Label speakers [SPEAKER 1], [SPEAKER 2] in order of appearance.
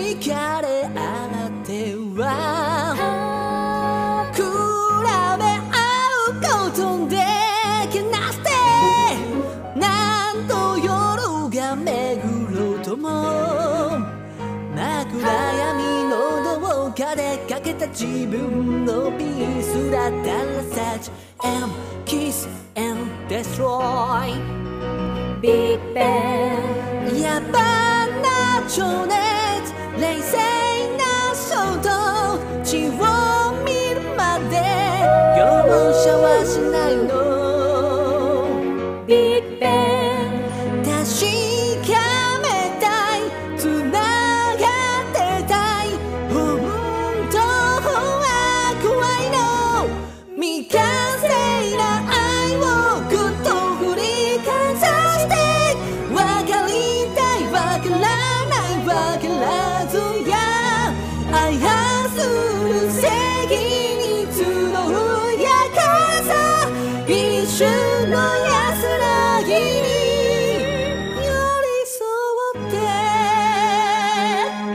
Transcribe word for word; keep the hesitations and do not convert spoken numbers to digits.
[SPEAKER 1] 惹かれ合っては比べ合うことできなくて何度夜が巡ろうとも枕闇のどこかでかけた自分のピースだったら Search and kiss and destroy
[SPEAKER 2] Big Bang
[SPEAKER 1] 野蛮な情熱冷静な衝動血を見るまで容赦はしないの
[SPEAKER 2] Big Bang
[SPEAKER 1] 確かめたい繋がってたい本当は怖いの未完成な愛をぐっと振りかざして分かりたい分からない分からずや愛する責任募うやからさ一瞬